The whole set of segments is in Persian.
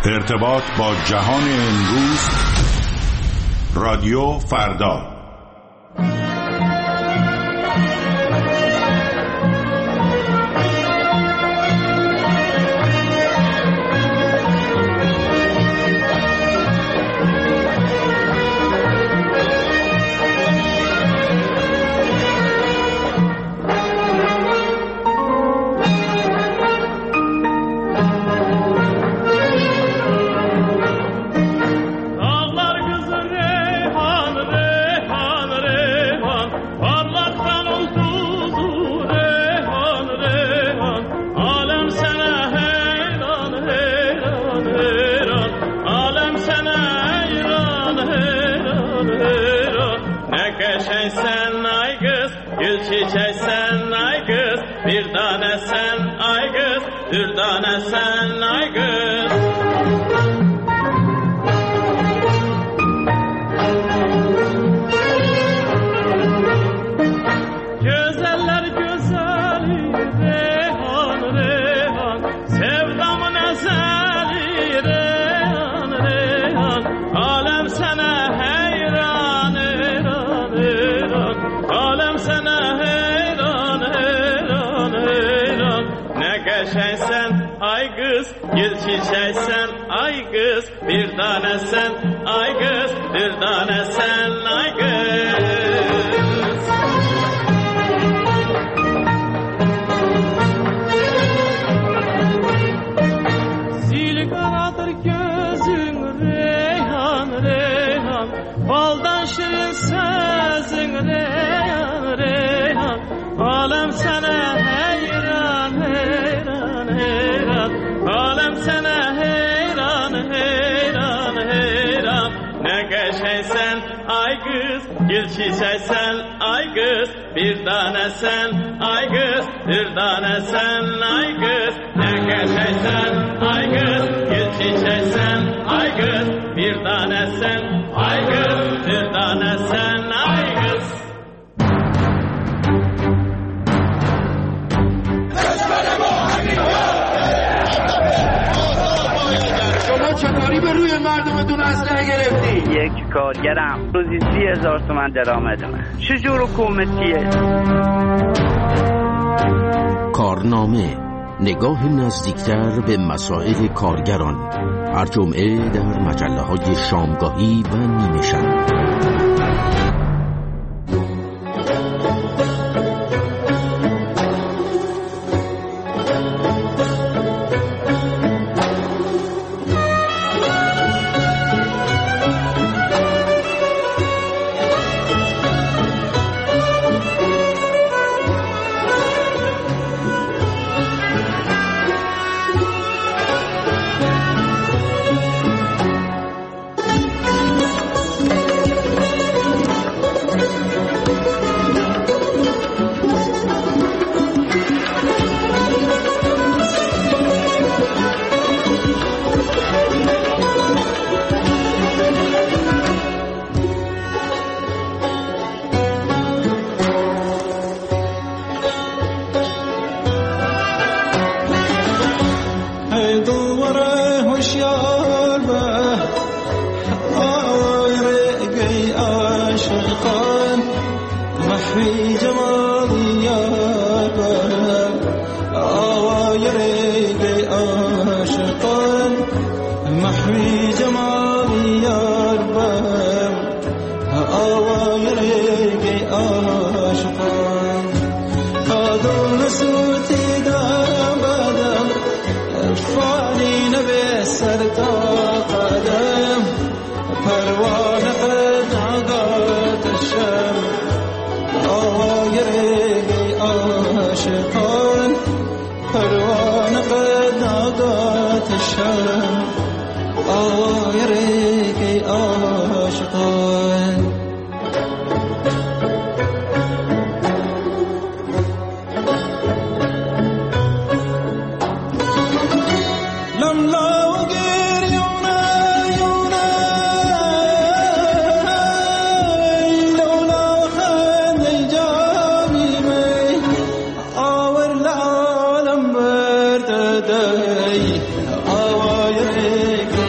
ارتباط با جهان امروز، رادیو فردا. یک کارگرم روزی 30,000 تومان درآمدمه. چجور حکومتیه؟ کارنامه، نگاه نزدیکتر به مسائل کارگران، هر جمعه در مجله‌های شامگاهی و نیمه شب. آوایر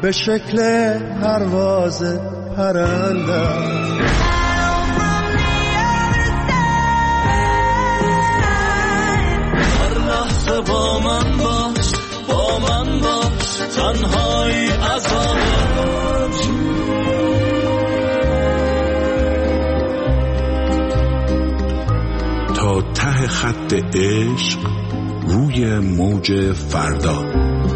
به شکل پرواز پرندم. هر لحظه با من باش، با من باش، تنهایی عذابم. تا ته خط عشق روی موج فردا.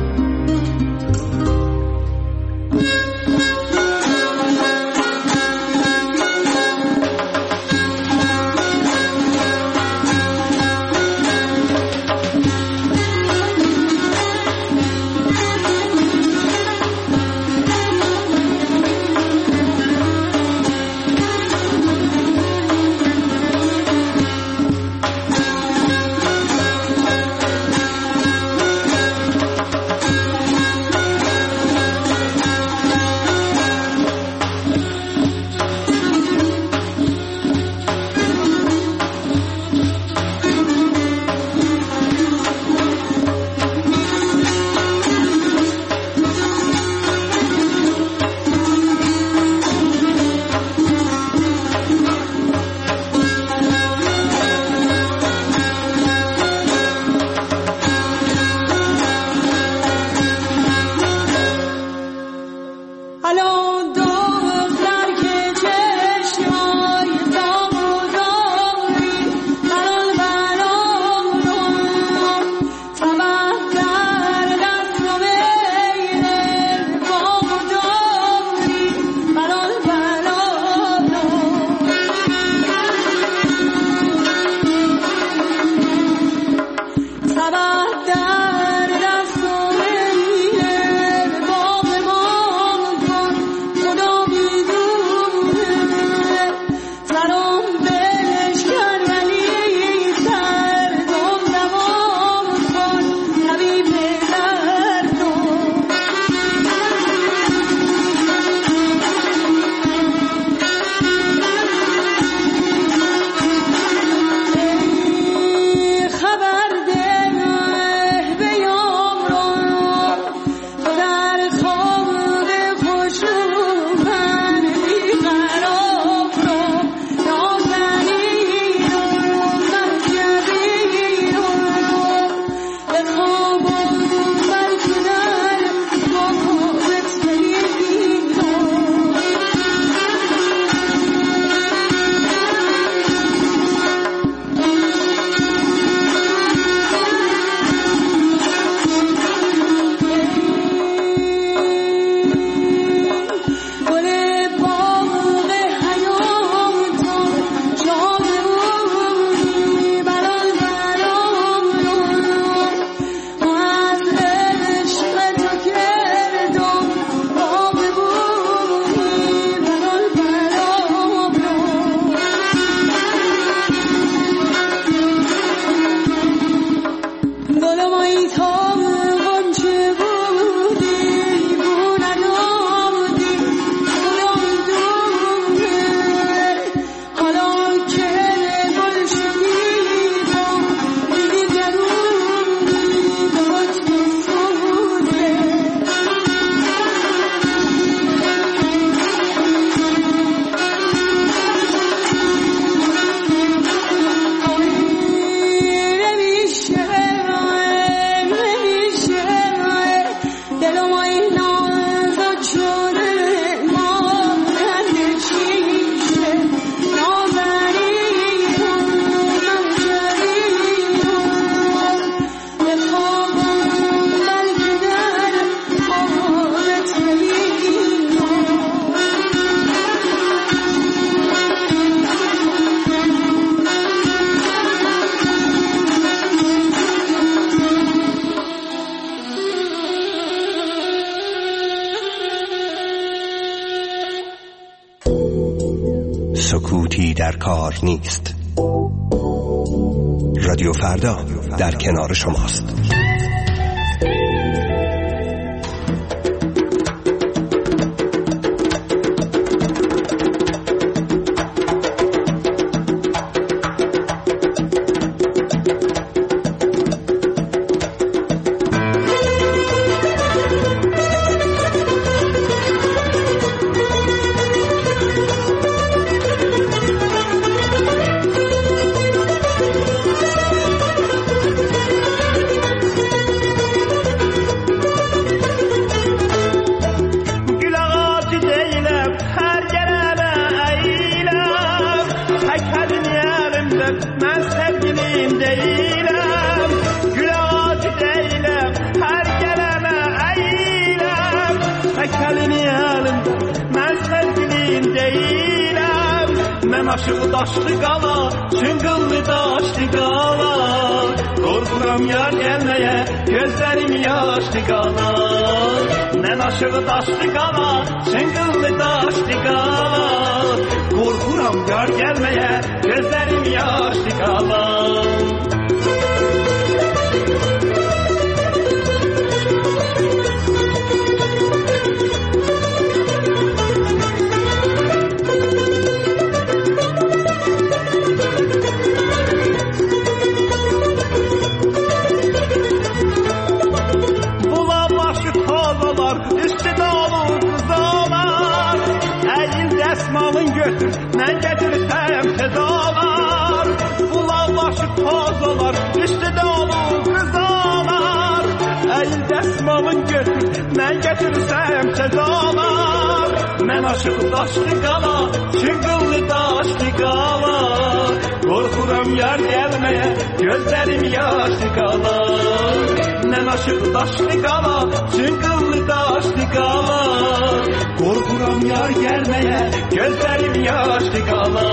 سکوتی در کار نیست. رادیو فردا در کنار شماست. telini elinde mən sevgilin deyirəm. Mən aşığı daşlı qala, çıngıllı daşlı qala. Qorxuram yar gəlməyə, gözlərim yaşlı qala. Mən aşığı daşlı qala, çıngıllı daşlı qala. Qorxuram yar gəlməyə, gözlərim yaşlı qala. Malın götür, mən getirsəm sedalar. Bulaq başı tozalar, üstüdə olur qızalar. Əyil dəsmalın götür, mən getirsəm sedalar. Mən aşıq daşlı qala, çıngıllı daşlı qala. Qorxuram yar gəlməyə, gözlərim yaşlı qala. Mən aşıq daşlı qala, çıngıllı daşlı qala. Qorxuram yar gəlməyə, gözlərim yaşlı qala.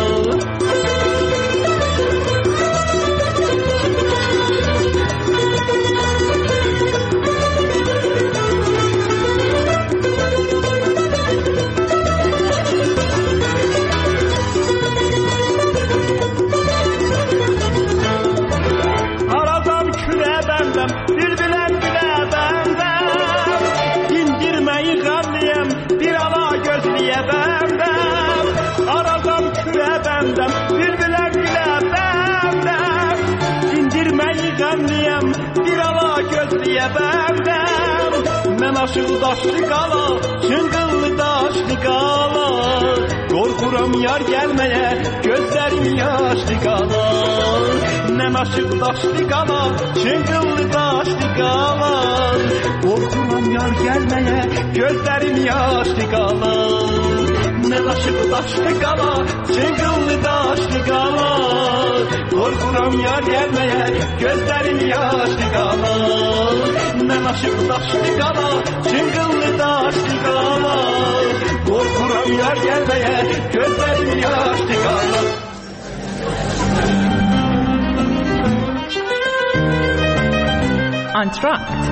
Aradan külə bəndəm, bülbüləm gülə bəndəm. Dindirməyi qanlıyəm, bir ala gözləyə bəndəm. Aradan külə bəndəm, bülbüləm gülə bəndəm. Dindirməyi qanlıyəm, bir ala gözləyə bəndəm. Mən aşığı daşlı qala, çıngıllı daşlı qala. Qorxuram yar gəlməyə, gözlərim yaşlı qala. Mən aşığı daşlı qala, çıngıllı daşlı qala. Qorxuram yar gəlməyə, gözlərim yaşlı qala. Mən aşığı daşlı qala, çıngıllı daşlı qala. Qorxuram yar gəlməyə, gözlərim yaşlı qala. Mən aşığı daşlı qala, çıngıllı daşlı qala. Qorxuram yar gəlməyə, gözlərim yaşlı qala. انتراکت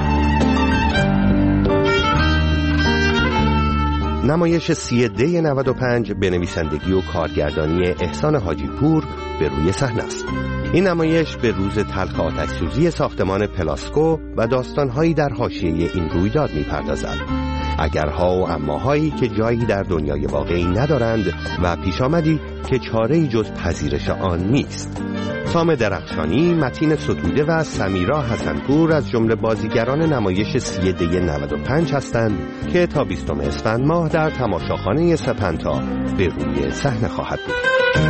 نمایش 3D 95 به نویسندگی و کارگردانی احسان حاجی پور به روی صحنه است. این نمایش به روز تلخ آتش‌سوزی ساختمان پلاسکو و داستان‌هایی در حاشیه این رویداد می‌پردازد. اگرها و اماهایی که جایی در دنیای واقعی ندارند و پیش آمدی که چاره‌ای جز پذیرش آن نیست. سام درخشانی، متین ستوده و سمیرا حسنپور از جمله بازیگران نمایش 3D 95 هستند که تا 20 اسفند ماه در تماشاخانه سپنتا به روی صحنه خواهد بود.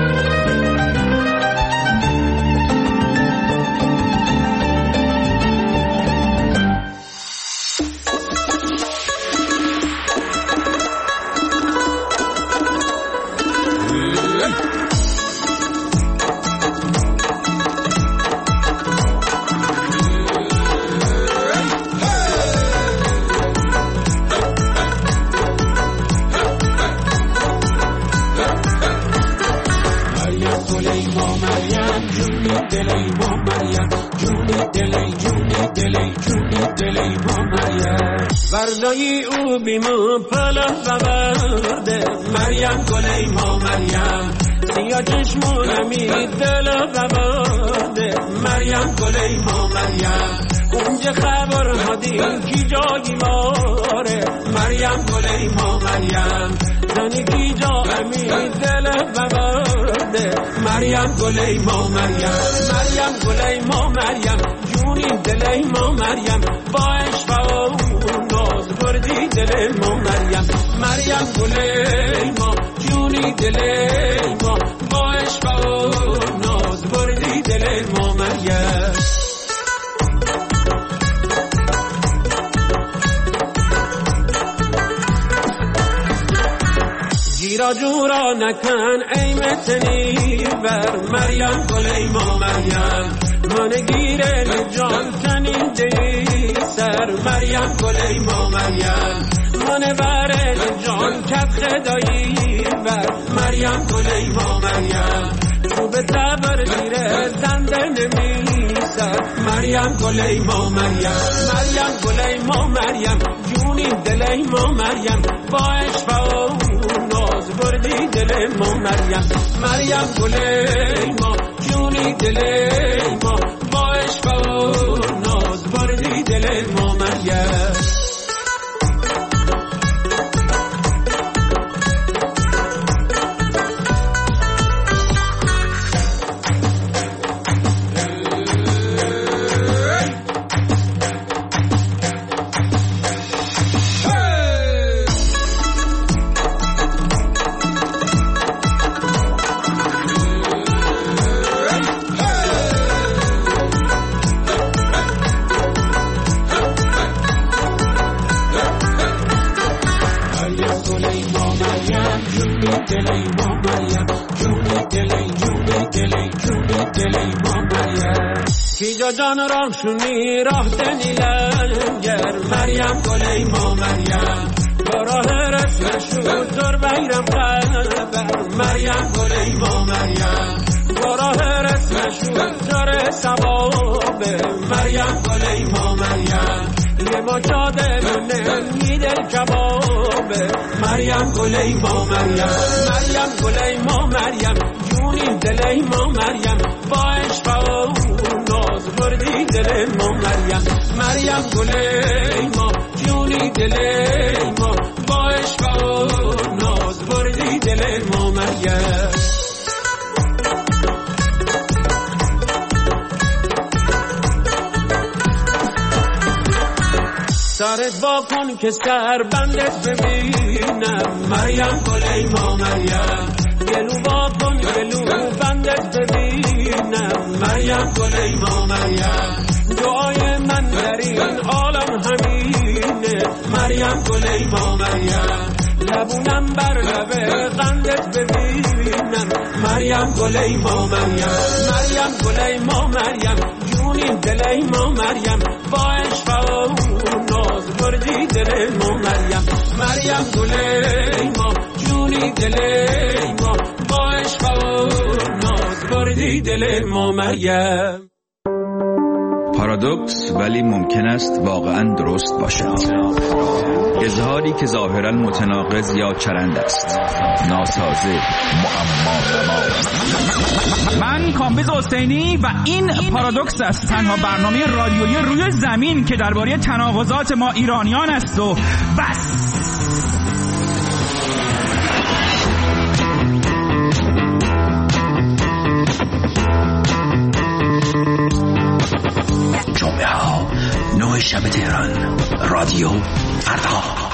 وردایی او بیمون پلا بورده مریم گلی ما مریم سیا چشمونمی دل بورده مریم گلی ما مریم اونجا خبر هدی کی جایی ماره مریم گلی ما مریم زنی کی جایی دل بورده مریم گلی ما مریم مریم گلی ما مریم جونی دلی ما مریم با عشق ناز بردی دل ما مریم مریم گلی ما جونی دل ما با عشق ناز بردی دل ما مریم جیرا جورا نکن ای متنی بر مریم گلی ما مریم من گیره جان تنین دی سر مریم گلی ما مریم جان برد جان کت خدایی بر مریم گلی ما مریم تو به تبر زیره زنده نمیسد مریم گلی ما مریم مریم گلی ما مریم جونی دلی ما مریم با عشق و ناز بردی دل ما مریم مریم گلی ما جونی دلی ما با عشق و ناز بردی دل ما مریم کیجا جان راه شونی راه دنیلم گر مریم گلی ما مریم با راه رسم شد زر بیرم قلبر مریم گلی ما مریم با راه رسم شد زر سباب مریم گلی ما مریم یه ما جاده بونه دل کباب مریم گلی ما مریم مریم گلی ما مریم جونی دلی ما مریم با عشق و ناز بردی دل ما مریم مریم گلی ما جونی دلی ما با عشق و ناز بردی دل ما مریم سرت با کن که سر بندت ببینم مریم گلی ما مریم گلو با کن گلو بندت ببینم مریم گلی ما مریم دعای من در این عالم همینه مریم گلی ما مریم لبونم بر لب قندت ببینم مریم گلی ما مریم مریم گلی ما مریم جونی دلی ما مریم با عشق و ناز بردی دل ما مریم مریم گلی ما جونی دلی ما با عشق و ناز بردی دل ما مریم. پارادوکس ولی ممکن است واقعا درست باشد. اظهاری که ظاهرا متناقض یا چرند است، ناسازه، معما. من کامبیز حسینی و این پارادوکس است، تنها برنامه رادیویی روی زمین که درباره تناقضات ما ایرانیان است و بس. جمعه ها 9 شب تهران، رادیو فردا.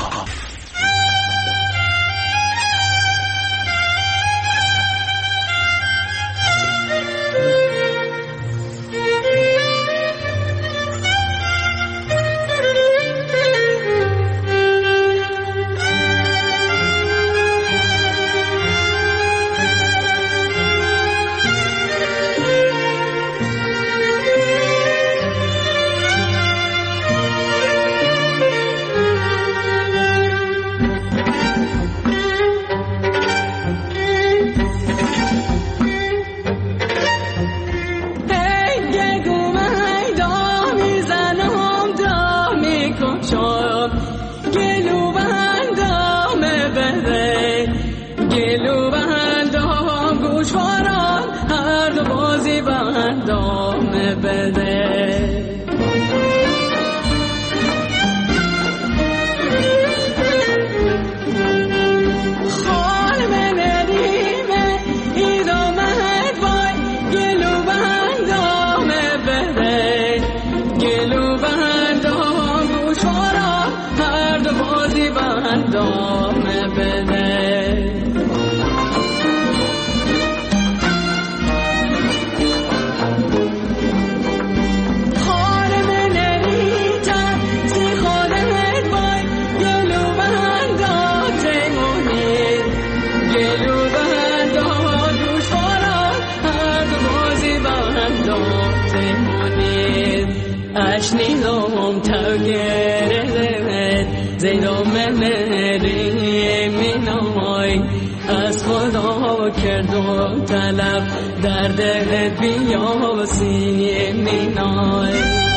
پیدا منری مینای از خدا کرد و طلب در دلت بیا و سینی مینای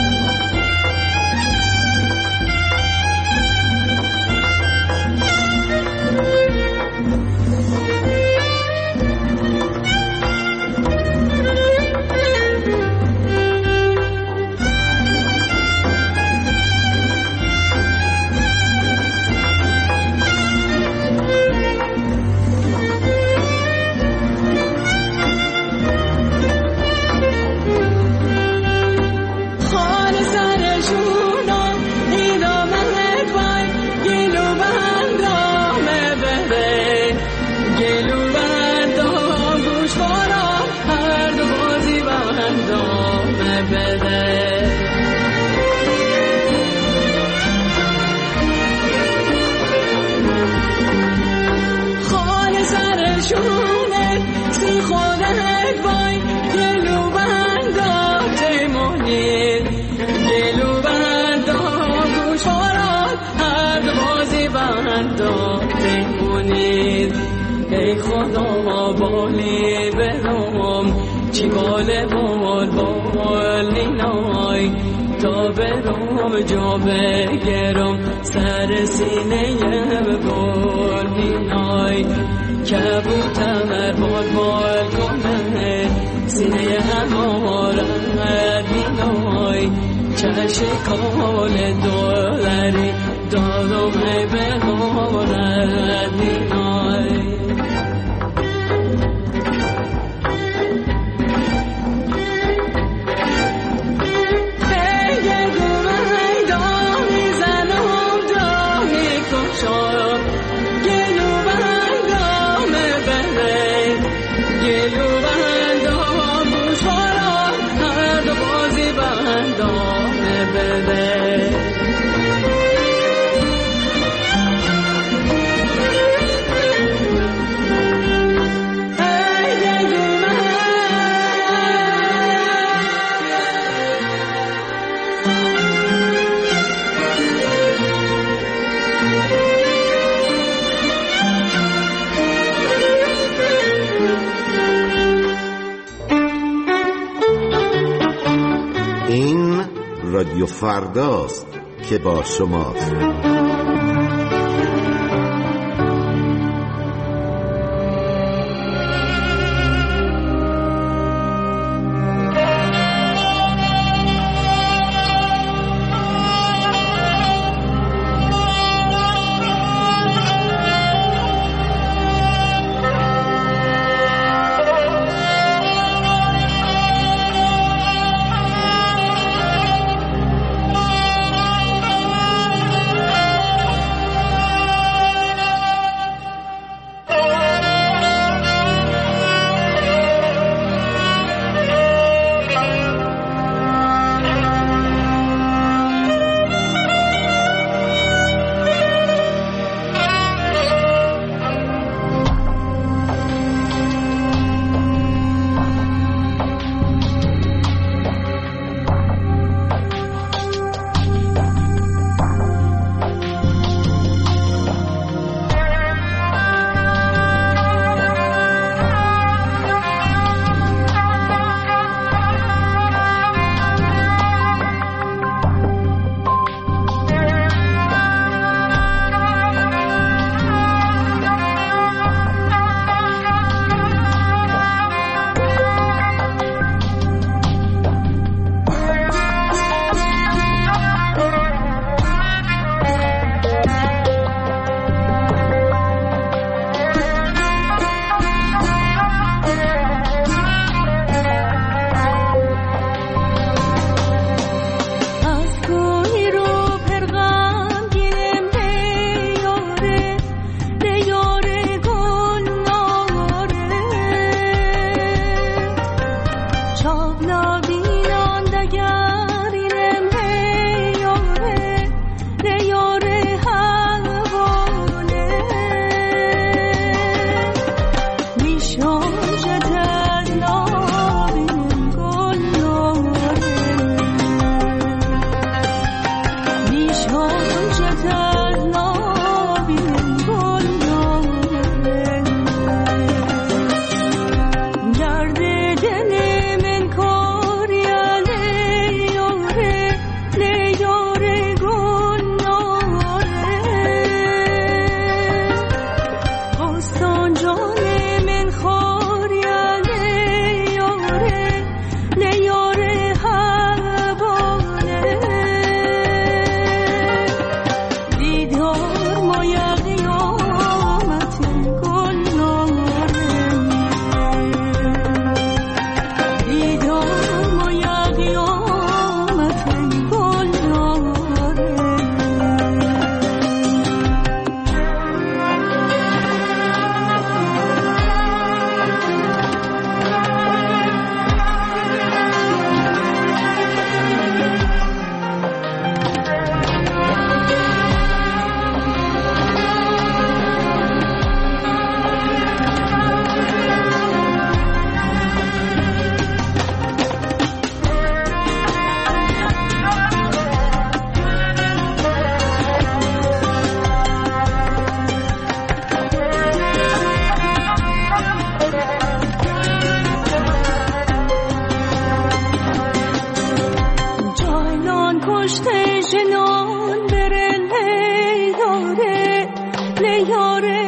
ای خدا بالی برام چی باله بال نینای تا برام جا بگرم سر سینه بال نینای کبوتر بال کنه سینه همارد نینای چشکال دولری دارم بگارد نینای رادیو فرداست که با شماست. مثل یاره